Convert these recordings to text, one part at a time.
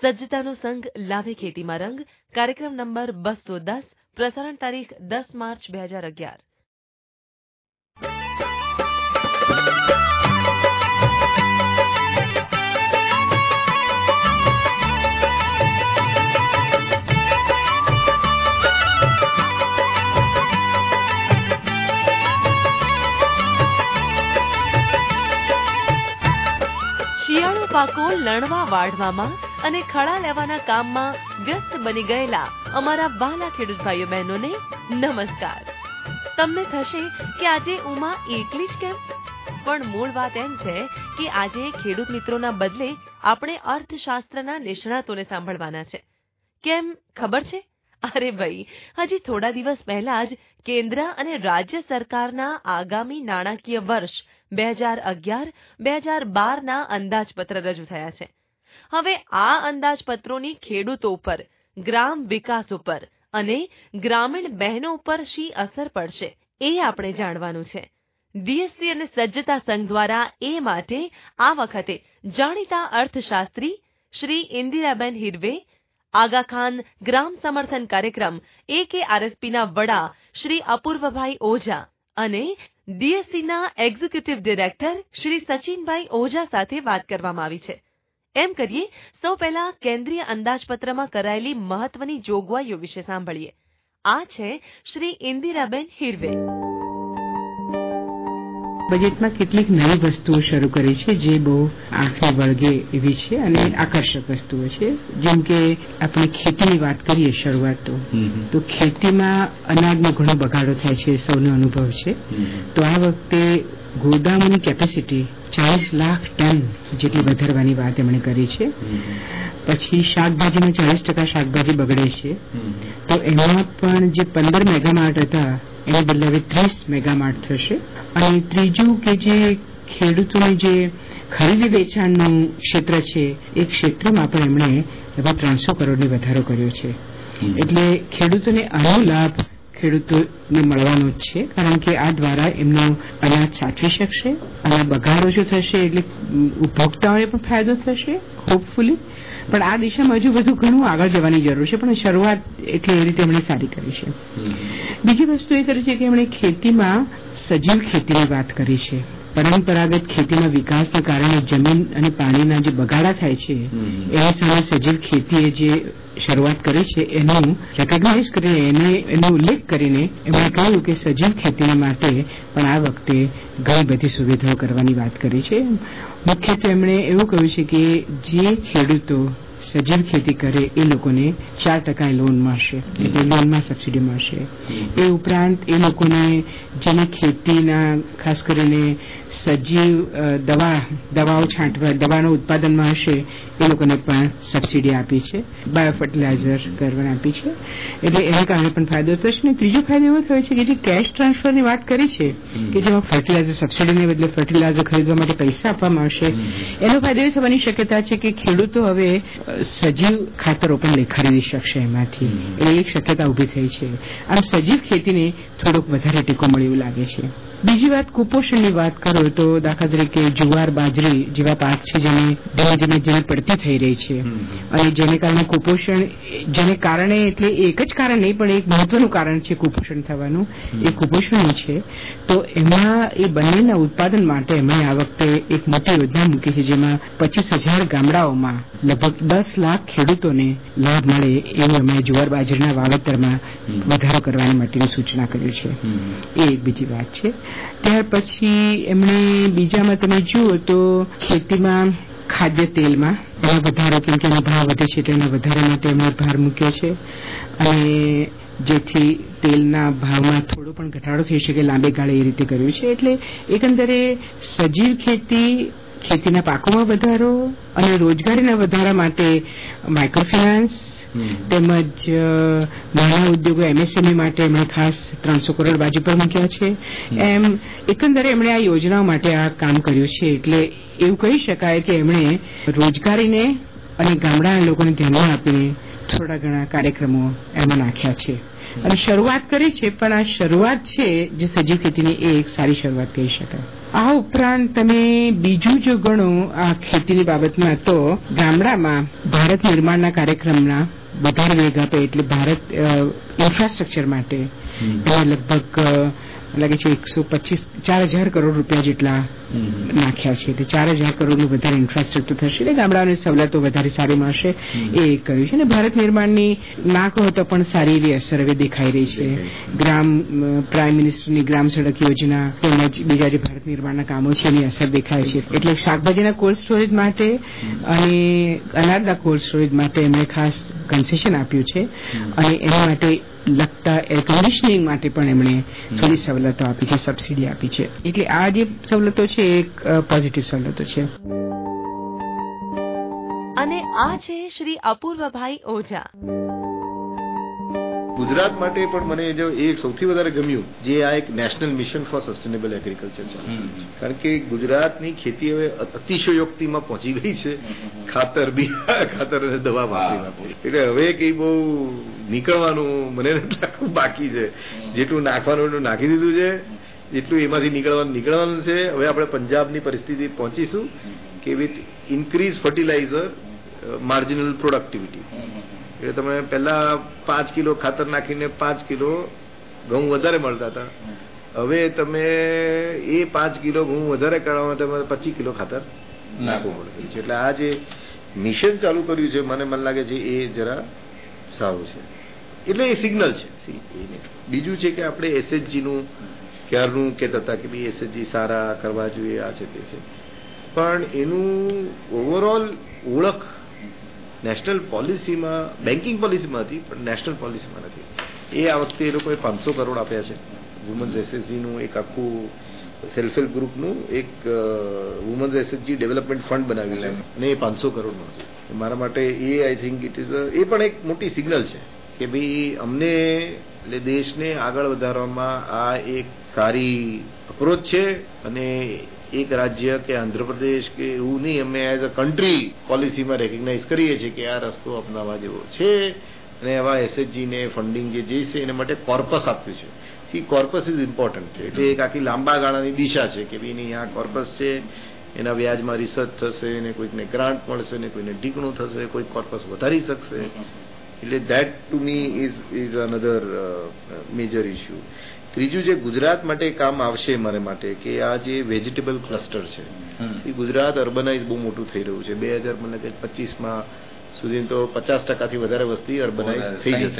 સજ્જતાનો સંઘ લાવે ખેતીમાં રંગ કાર્યક્રમ નંબર 210 પ્રસારણ તારીખ 10 માર્ચ 2011। શિયાળુ પાકો લણવા વાઢવામાં અને ખળા લેવાના કામમાં વ્યસ્ત બની ગયેલા અમારા વહાલા ખેડૂત ભાઈઓ બહેનોને નમસ્કાર। તમને થશે કે આજે ઉમા એકલી જ કેમ? પણ મૂળ વાત એમ છે કે આજે ખેડૂત મિત્રોના બદલે આપણે અર્થશાસ્ત્રના નિષ્ણાતોને સાંભળવાના છે। કેમ ખબર છે? અરે ભાઈ, હજી થોડા દિવસ પહેલા જ કેન્દ્ર અને રાજ્ય સરકારના આગામી નાણાકીય વર્ષ 2011-2012ના અંદાજપત્ર રજૂ થયા છે। હવે આ અંદાજપત્રોની ખેડૂતો ઉપર, ગ્રામ વિકાસ ઉપર અને ગ્રામીણ બહેનો ઉપર શી અસર પડશે એ આપણે જાણવાનું છે। ડીએસસી અને સજ્જતા સંઘ દ્વારા એ માટે આ વખતે જાણીતા અર્થશાસ્ત્રી શ્રી ઇન્દિરાબેન હિરવે, આગા ખાન ગ્રામ સમર્થન કાર્યક્રમ AKRSPના વડા શ્રી અપૂર્વભાઈ ઓઝા અને ડીએસસીના એક્ઝિક્યુટિવ ડિરેક્ટર શ્રી સચિનભાઈ ઓઝા સાથે વાત કરવામાં આવી છે। એમ કરીએ સૌ પહેલા કેન્દ્રીય અંદાજપત્રમાં કરાયેલી મહત્વની જોગવાઈઓ વિશે સાંભળીએ। આ છે શ્રી ઇન્દિરાબેન હિરવે। બજેટમાં કેટલીક નવી વસ્તુઓ શરૂ કરી છે જે બહુ આંખે વળગે એવી છે અને આકર્ષક વસ્તુઓ છે। જેમ કે આપણે ખેતીની વાત કરીએ શરૂઆત તો ખેતીમાં અનાજનો ઘણો બગાડો થાય છે, સૌનો અનુભવ છે। તો આ વખતે ગોદામોની કેપેસિટી 40 લાખ ટન જેટલી વધારવાની વાત એમણે કરી છે। પછી શાકભાજીમાં 40% શાકભાજી બગડે છે, તો એમાં પણ જે 15 મેગામાર્ટ હતા એને બદલે હવે 30 મેગામાર્ટ થશે। અને ત્રીજું કે જે ખેડૂતોને જે ખરીદી વેચાણનું ક્ષેત્ર છે એ ક્ષેત્રમાં પણ એમણે લગભગ 300 કરોડની વધારો કર્યો છે। એટલે ખેડૂતોને આનો લાભ ખેડૂતોને મળવાનો જ છે, કારણ કે આ દ્વારા એમનો અનાજ સાચવી શકશે અને બગાડો ઓછો થશે, એટલે ઉપભોક્તાઓને પણ ફાયદો થશે હોપફુલી। પણ આ દિશામાં હજુ બધું ઘણું આગળ જવાની જરૂર છે, પણ શરૂઆત એટલે એ રીતે એમણે સારી કરી છે। બીજી વસ્તુ એ કરી છે કે એમણે ખેતીમાં સજીવ ખેતીની વાત કરી છે। પરંપરાગત ખેતીના વિકાસના કારણે જમીન અને પાણીના જે બગાડા થાય છે એની સામે સજીવ ખેતીએ જે શરૂઆત કરી છે એનું રેકોગ્નાઇઝ કરીને એનો ઉલ્લેખ કરીને એમણે કહ્યું કે સજીવ ખેતીના માટે પણ આ વખતે ઘણી બધી સુવિધાઓ કરવાની વાત કરી છે। મુખ્યત્વે એમણે એવું કહ્યું છે કે જે ખેડૂતો સજીવ ખેતી કરે એ લોકોને 4% લોન મળશે, એટલે લોનમાં સબસિડી મળશે। એ ઉપરાંત એ લોકોને જેને ખેતીના ખાસ કરીને સજીવ દવાઓ છાંટવા દવાનો ઉત્પાદનમાં હશે એ લોકોને પણ સબસિડી આપી છે, બાયો ફર્ટિલાઇઝર કરવાની આપી છે, એટલે એના કારણે પણ ફાયદો થશે। અને ત્રીજો ફાયદો એવો થયો છે કે જે કેશ ટ્રાન્સફરની વાત કરી છે કે જેમાં ફર્ટિલાઇઝર સબસિડીને બદલે ફર્ટિલાઇઝર ખરીદવા માટે પૈસા આપવામાં આવશે, એનો ફાયદો એ થવાની શક્યતા છે કે ખેડૂતો હવે સજીવ ખાતરો પણ ખરીદી શકશે એમાંથી, એટલે એક શક્યતા ઉભી થઈ છે। આમ સજીવ ખેતીને થોડોક વધારે ટેકો મળે એવું લાગે છે। બીજી વાત કુપોષણની વાત કરો તો દાખલા તરીકે જુવાર, બાજરી જેવા પાક છે જેને ધીમે ધીમે જેને પડતી થઈ રહી છે અને જેને કારણે કુપોષણ જેને કારણે એટલે એક જ કારણ નહીં પણ એક મહત્વનું કારણ છે કુપોષણ થવાનું, એ કુપોષણ છે। તો એમાં એ બંનેના ઉત્પાદન માટે એમણે આ વખતે એક મોટી યોજના મૂકી છે જેમાં 25,000 ગામડાઓમાં લગભગ 10 લાખ ખેડૂતોને લાભ મળે એવું એમણે જુવાર બાજરીના વાવેતરમાં વધારો કરવાની માટેની સૂચના કરી છે। એ એક બીજી વાત છે। ત્યાર પછી એમણે બીજામાં તમે જુઓ તો ખેતીમાં ખાદ્ય તેલમાં એનો વધારો, કેમ કે એનો ભાવ વધે છે તેના વધારા માટે એમણે ભાર મૂક્યો છે અને જેથી તેલના ભાવમાં થોડો પણ ઘટાડો થઈ શકે લાંબે ગાળે એ રીતે કર્યું છે। એટલે એકંદરે સજીવ ખેતીના પાકોમાં વધારો અને રોજગારીના વધારા માટે માઇક્રોફાઇનાન્સ તેમજ નાના ઉદ્યોગો MSME માટે એમણે ખાસ 300 કરોડ બાજુ પર મૂક્યા છે। એમ એકંદરે એમણે આ યોજનાઓ માટે આ કામ કર્યું છે। એટલે એવું કહી શકાય કે એમણે રોજગારીને અને ગામડાના લોકોને ધ્યાનમાં આપીને થોડા ઘણા કાર્યક્રમો એમાં નાખ્યા છે અને શરૂઆત કરી છે, પણ આ શરૂઆત છે જે સજીવ ખેતીની એ એક સારી શરૂઆત કહી શકાય। આ ઉપરાંત તમે બીજું જો ગણો આ ખેતીની બાબતમાં તો ગામડામાં ભારત નિર્માણના કાર્યક્રમના વધારે વેગ આપે એટલે ભારત ઇન્ફ્રાસ્ટ્રક્ચર માટે લગભગ લાગે છે 4,000 કરોડ રૂપિયા જેટલા નાખ્યા છે. તે 4,000 કરોડનું વધારે ઇન્ફ્રાસ્ટ્રક્ચર થશે એટલે ગામડાઓને સવલતો વધારે સારી મળશે એ કર્યું છે. અને ભારત નિર્માણની ના કહો તો પણ સારી એવી અસર હવે દેખાઈ રહી છે. પ્રાઇમ મિનિસ્ટરની ગ્રામ સડક યોજના તેમજ બીજા જે ભારત નિર્માણના કામો છે એની અસર દેખાય છે. એટલે શાકભાજીના કોલ્ડ સ્ટોરેજ માટે અને અનાજના કોલ્ડ સ્ટોરેજ માટે એમણે ખાસ કન્સેશન આપ્યું છે અને એના માટે લગતા એર કન્ડિશનિંગ માટે પણ એમણે થોડી સવલતો આપી છે, સબસિડી આપી છે. એટલે આ જે સવલતો છે એક પોઝિટિવ સવલતો છે. અને આ છે શ્રી અપૂર્વભાઈ ઓઝા. ગુજરાત માટે પણ મને જો એક સૌથી વધારે ગમ્યું જે આ એક national mission for sustainable agriculture છે. કારણ કે ગુજરાતની ખેતી હવે અતિશયોક્તિમાં પહોંચી ગઈ છે. ખાતર અને દવા વાપરી એટલે હવે કઈ બહુ નીકળવાનું મને નથી બાકી છે. જેટલું નાખવાનું એટલું નાખી દીધું છે, જેટલું એમાંથી નીકળવાનું છે. હવે આપણે પંજાબની પરિસ્થિતિ પહોંચીશું કે with increase fertiliser marginal productivity. એટલે તમે પહેલા 5 કિલો ખાતર નાખીને 5 કિલો ઘઉં વધારે મળતા હતા. હવે તમે એ 5 કિલો ઘઉં વધારે કાઢવામાં તમારે 25 કિલો ખાતર નાખવું પડશે. એટલે આ જે મિશન ચાલુ કર્યું છે મને લાગે છે એ જરા સારું છે. એટલે એ સિગ્નલ છે. બીજું છે કે આપણે એસએચજી નું ક્યારનું કહેતા હતા કે ભાઈ એસએચજી સારા કરવા જોઈએ, આ છે તે છે, પણ એનું ઓવરઓલ ઓળખ નેશનલ પોલિસીમાં, બેન્કિંગ પોલિસીમાં હતી પણ નેશનલ પોલિસીમાં નથી. એ આ વખતે એ લોકોએ 500 કરોડ આપ્યા છે. વુમન્સ એસએચજીનું એક આખું સેલ્ફ હેલ્પ ગ્રુપનું એક વુમન્સ એસએચજી ડેવલપમેન્ટ ફંડ બનાવ્યું છે અને એ 500 કરોડનું છે. મારા માટે એ આઈ થિંક ઇટ ઇઝ એ પણ એક મોટી સિગ્નલ છે કે ભાઈ અમને એટલે દેશને આગળ વધારવામાં આ એક સારી અપ્રોચ છે. અને એક રાજ્ય કે આંધ્રપ્રદેશ કે એવું નહીં, અમે એઝ અ કન્ટ્રી પોલિસીમાં રેકગ્નાઇઝ કરીએ છીએ કે આ રસ્તો અપનાવવા જેવો છે. અને આવા એસએચજી ને ફંડિંગ જે છે એના માટે કોર્પસ આપ્યું છે. કોર્પસ ઇઝ ઇમ્પોર્ટન્ટ છે. એટલે એક આખી લાંબા ગાળાની દિશા છે કે ભાઈ નહીં આ કોર્પસ છે, એના વ્યાજમાં રિસર્ચ થશે ને કોઈકને ગ્રાન્ટ મળશે ને કોઈને ઢીકણું થશે, કોઈ કોર્પસ વધારી શકશે. એટલે that to me is another major issue. ત્રીજું જે ગુજરાત માટે કામ આવશે મારે માટે કે આ જે વેજીટેબલ ક્લસ્ટર છે એ ગુજરાત અર્બનાઇઝ બહુ મોટું થઈ રહ્યું છે. 2025માં સુધી તો 50% વધારે વસ્તી અર્બનાઇઝ થઈ જશે,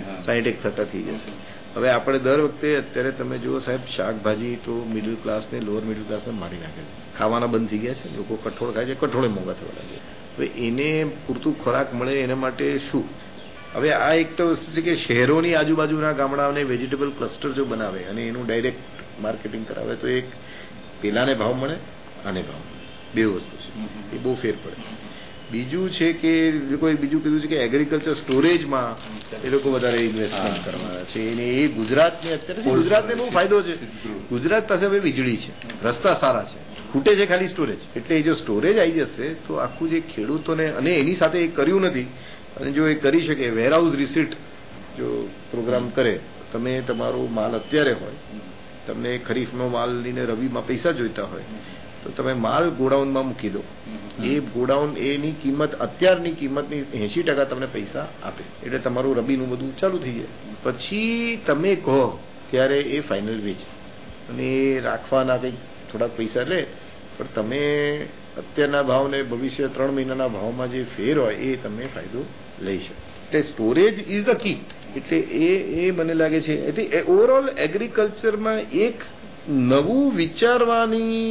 60% થઈ જશે. હવે આપણે દર વખતે અત્યારે તમે જુઓ સાહેબ, શાકભાજી તો મિડલ ક્લાસ ને લોઅર મિડલ ક્લાસને મારી નાખે છે. ખાવાના બંધ થઈ ગયા છે. લોકો કઠોળ ખાય છે, કઠોળે મોંઘા થવા લાગે. હવે એને પૂરતું ખોરાક મળે એના માટે શું? હવે આ એક તો વસ્તુ છે કે શહેરોની આજુબાજુના ગામડાઓને વેજીટેબલ ક્લસ્ટર જો બનાવે અને એનું ડાયરેક્ટ માર્કેટિંગ કરાવે તો એક પેલાને ભાવ મળે, આને ભાવ મળે. બે વસ્તુ છે, એ બહુ ફેર પડે. બીજું છે કે લોકોએ બીજું કીધું છે કે એગ્રીકલ્ચર સ્ટોરેજમાં એ લોકો વધારે ઇન્વેસ્ટમેન્ટ કરવાના છે. અને એ ગુજરાતને અત્યારે ગુજરાતને બહુ ફાયદો છે. ગુજરાત પાસે હવે વીજળી છે, રસ્તા સારા છે, ખૂટે છે ખાલી સ્ટોરેજ. એટલે એ જો સ્ટોરેજ આવી જશે તો આખું જે ખેડૂતોને, અને એની સાથે એ કર્યું નથી અને જો એ કરી શકે, વેરહાઉસ રિસીટ જો પ્રોગ્રામ કરે, તમે તમારો માલ અત્યારે હોય, તમને ખરીફનો માલ લઈને રવિમાં પૈસા જોઈતા હોય તો તમે માલ ગોડાઉનમાં મૂકી દો. એ ગોડાઉન એની કિંમત અત્યારની કિંમતની 80% તમને પૈસા આપે. એટલે તમારું રબીનું બધું ચાલુ થઈ જાય. પછી તમે કહો ત્યારે એ ફાઇનલ વેચ અને એ રાખવાના કંઈક થોડાક પૈસા લે, પણ તમે અત્યારના ભાવ ને ભવિષ્ય 3 મહિનાના ભાવમાં જે ફેર હોય એ તમે ફાયદો લઈ શકો. એટલે સ્ટોરેજ ઇઝ ધ કી. એટલે એ મને લાગે છે. એટલે ઓવરઓલ એગ્રીકલ્ચરમાં એક નવું વિચારવાની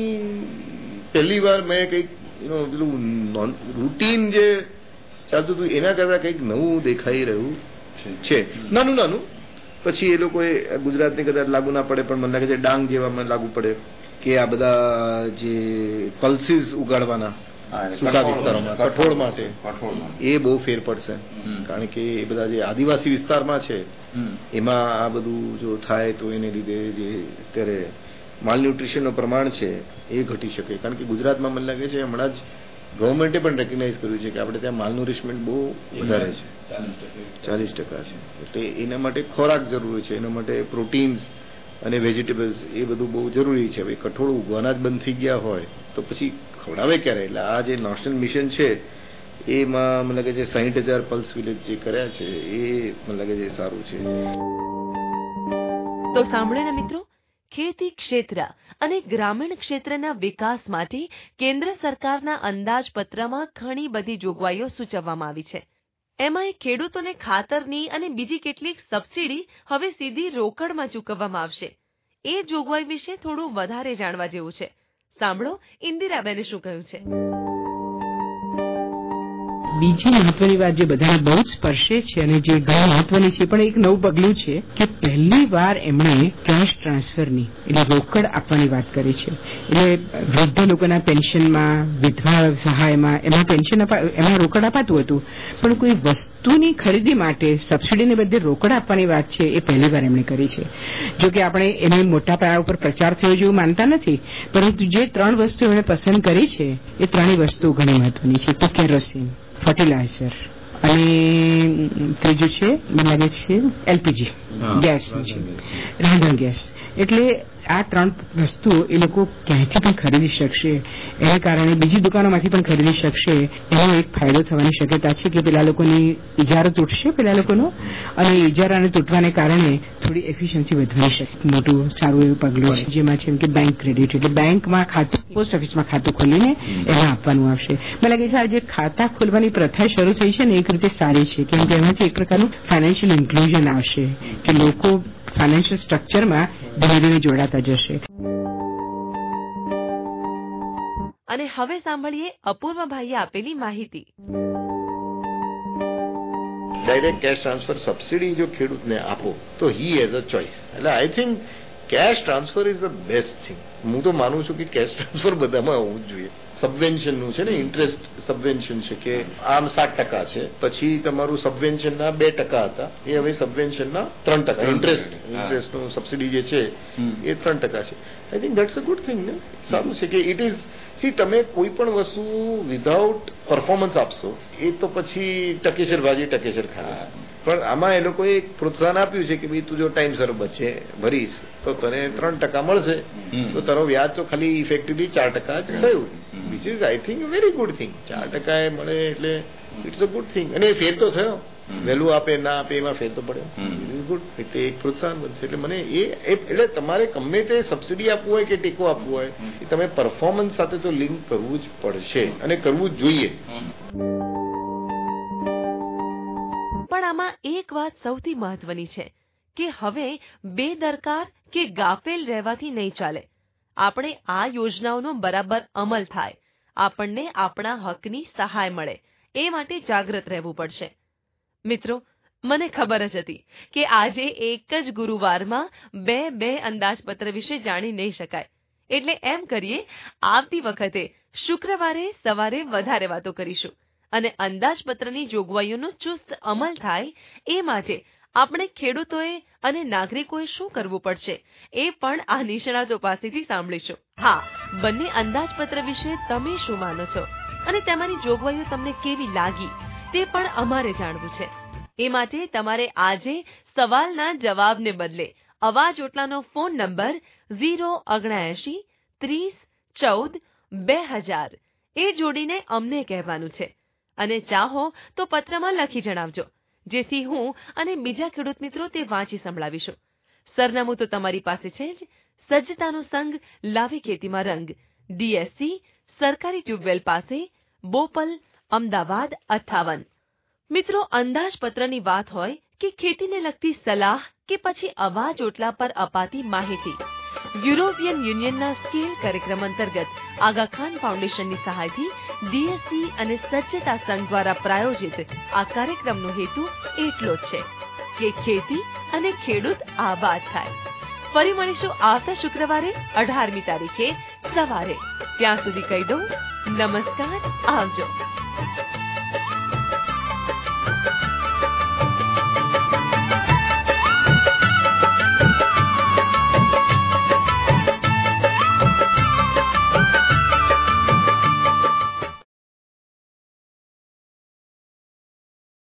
પહેલી વાર મેં કંઈક પેલું રૂટીન જે ચાલતું હતું એના કરતા કંઈક નવું દેખાઈ રહ્યું છે. નાનું પછી એ લોકોએ ગુજરાતની કદાચ લાગુ ના પડે પણ મને લાગે છે ડાંગ જેવામાં લાગુ પડે કે આ બધા જે પલ્સીસ ઉગાડવાના સૂકા વિસ્તારોમાં કઠોળ માટે એ બહુ ફેર પડશે. કારણ કે એ બધા જે આદિવાસી વિસ્તારમાં છે એમાં આ બધું જો થાય તો એને લીધે જે અત્યારે માલન્યુટ્રિશનનું પ્રમાણ છે એ ઘટી શકે. કારણ કે ગુજરાતમાં મને લાગે છે હમણાં જ ગવર્મેન્ટે પણ રેકગ્નાઇઝ કર્યું છે કે આપણે ત્યાં માલન્યુરિશમેન્ટ બહુ વધારે છે, 40% છે. એટલે એના માટે ખોરાક જરૂરી છે, એના માટે પ્રોટીન્સ અને વેજીટેબલ્સ એ બધું બહુ જરૂરી છે. હવે કઠોળ ઉગવાના જ બંધ થઈ ગયા હોય તો પછી ખવડાવે ક્યારે? એટલે આ જે નેશનલ મિશન છે એમાં મને લાગે છે 60,000 પલ્સ વિલેજ જે કર્યા છે એ મને લાગે છે સારું છે. તો સાંભળે ને મિત્રો, ખેતી ક્ષેત્ર અને ગ્રામીણ ક્ષેત્રના વિકાસ માટે કેન્દ્ર સરકારના અંદાજપત્રમાં ઘણી બધી જોગવાઈઓ સૂચવવામાં આવી છે. એમાં ખેડૂતોને ખાતરની અને બીજી કેટલીક સબસિડી હવે સીધી રોકડમાં ચૂકવવામાં આવશે. એ જોગવાઈ વિશે થોડું વધારે જાણવા જેવું છે. સાંભળો ઇન્દિરાબેને શું કહ્યું છે. બીજી મહત્વની વાત જે બધાને બહુ જ સ્પર્શે છે અને જે ઘણી મહત્વની છે, પણ એક નવું પગલું છે કે પહેલી વાર એમણે કેશ ટ્રાન્સફરની એટલે રોકડ આપવાની વાત કરી છે. એટલે વૃદ્ધ લોકોના પેન્શનમાં, વિધવા સહાયમાં એમાં પેન્શન એમાં રોકડ અપાતું હતું, પણ કોઈ વસ્તુની ખરીદી માટે સબસિડીને બદલે રોકડ આપવાની વાત છે એ પહેલી વાર એમણે કરી છે. જો કે આપણે એને મોટા પાયા ઉપર પ્રચાર થયો જેવું માનતા નથી, પરંતુ જે 3 વસ્તુ એમણે પસંદ કરી છે એ 3 વસ્તુ ઘણી મહત્વની છે. તો કેરોસીન, ફર્ટિલાઇઝર અને ત્રીજું છે મને લાગે છે એલપીજી ગેસ છે, રાંધણ ગેસ. એટલે આ 3 વસ્તુઓ એ લોકો ક્યાંયથી પણ ખરીદી શકશે. એના કારણે બીજી દુકાનોમાંથી પણ ખરીદી શકશે. એનો એક ફાયદો થવાની શક્યતા છે કે પેલા લોકોની ઇજારો તૂટશે પેલા લોકોનો, અને ઇજારાને તૂટવાને કારણે થોડી એફિશિયન્સી વધવાની શકે. મોટું સારું એવું પગલું છે. જેમાં છે કે બેંક ક્રેડિટ, એટલે બેંકમાં ખાતું, પોસ્ટ ઓફિસમાં ખાતું ખોલીને એમાં આપવાનું આવશે. મને લાગે છે આ જે ખાતા ખોલવાની પ્રથા શરૂ થઈ છે ને એક રીતે સારી છે, કેમ કે એમાંથી એક પ્રકારનું ફાઇનાન્શિયલ ઇન્ક્લુઝન આવશે કે લોકો ફાઇનાન્શિયલ સ્ટ્રક્ચરમાં ધીરે ધીરે જોડાતા જશે. અને હવે સાંભળીએ અપૂર્વભાઈએ આપેલી માહિતી. ડાયરેક્ટ કેશ ટ્રાન્સફર સબસિડી જો ખેડૂતને આપો તો હી હેઝ અ ચોઇસ. એટલે I think cash transfer is the best thing. હું તો માનું છું કે કેશ ટ્રાન્સફર બધામાં હોવું જ જોઈએ. સબવેન્શનનું છે ને, ઇન્ટરેસ્ટ સબવેન્શન છે કે આમ 7% છે, પછી તમારું સબવેન્શનના 2% હતા, એ હવે સબવેન્શનના 3%. ઇન્ટરેસ્ટનું સબસિડી જે છે એ 3% છે. I think that's a good thing ને. સારું છે કે ઇટ ઇઝ સી તમે કોઈ પણ વસ્તુ વિધાઉટ પરફોર્મન્સ આપશો એ તો પછી ટકેસર ભાજી ટકેસર ખાય. પણ આમાં એ લોકોએ એક પ્રોત્સાહન આપ્યું છે કે ભાઈ તું જો ટાઈમસર બચે ભરીશ તો તને 3% મળશે, તો તારો વ્યાજ તો ખાલી ઇફેક્ટિવલી 4% જ થયું, which is I think very good thing. 4% એ મળે એટલે ઇટ્સ અ ગુડ થિંગ. અને ફેર તો થયો, વહેલું આપે ના આપે એમાં ફેર તો પડે, ઇટ ઇઝ ગુડ. એટલે એક પ્રોત્સાહન બનશે. એટલે મને એટલે તમારે ગમે તે સબસિડી આપવું હોય કે ટેકો આપવું હોય એ તમે પરફોર્મન્સ સાથે તો લિંક કરવું જ પડશે અને કરવું જ જોઈએ. પણ આમાં એક વાત સૌથી મહત્વની છે કે હવે બેદરકાર કે ગાફેલ રહેવાથી નહીં ચાલે. આપણે આ યોજનાઓનો બરાબર અમલ થાય, આપણને આપણા હકની સહાય મળે, એ માટે જાગૃત રહેવું પડશે. મિત્રો, મને ખબર જ હતી કે આજે એક જ ગુરુવારમાં બે અંદાજપત્ર વિશે જાણી નહીં શકાય. એટલે એમ કરીએ, આવતી વખતે શુક્રવારે સવારે વધારે વાતો કરીશું અને અંદાજપત્રની જોગવાઈઓનો ચુસ્ત અમલ થાય એ માટે આપણે ખેડૂતોએ અને નાગરિકોએ શું કરવું પડશે એ પણ આ નિષ્ણાતો પાસેથી સાંભળીશું. હા, બંને અંદાજપત્ર વિશે તમે શું માનો છો અને તમારી જોગવાઈઓ તમને કેવી લાગી તે પણ અમારે જાણવું છે. એ માટે તમારે આજે સવાલના જવાબને બદલે અવાજ ઓટલાનો ફોન નંબર 079 30 14 2000 એ જોડીને અમને કહેવાનું છે. અને ચાહો તો પત્રમાં લખી જણાવજો, જેથી હું અને બીજા ખેડૂત મિત્રો તે વાંચી સંભળાવીશું. સરનામું તો તમારી પાસે છે જ. સજ્જતાનો સંઘ લાવી ખેતીમાં રંગ, DSC સરકારી ટ્યુબવેલ પાસે, બોપલ, અમદાવાદ 58. મિત્રો, અંદાજપત્રની વાત હોય કે ખેતીને લગતી સલાહ કે પછી અવાજ ઓટલા પર અપાતી માહિતી, યુરોપિયન યુનિયનના સ્કેલ કાર્યક્રમ અંતર્ગત આગા ખાન ફાઉન્ડેશનની સહાયથી DSC અને સજ્જતા સંઘ દ્વારા પ્રાયોજિત આ કાર્યક્રમનો હેતુ એટલો જ છે કે ખેતી અને ખેડૂત આબાદ થાય. ફરી મળીશું આવતા શુક્રવારે 18મી તારીખે સવારે. ત્યાં સુધી કહી દઉં નમસ્કાર, આવજો.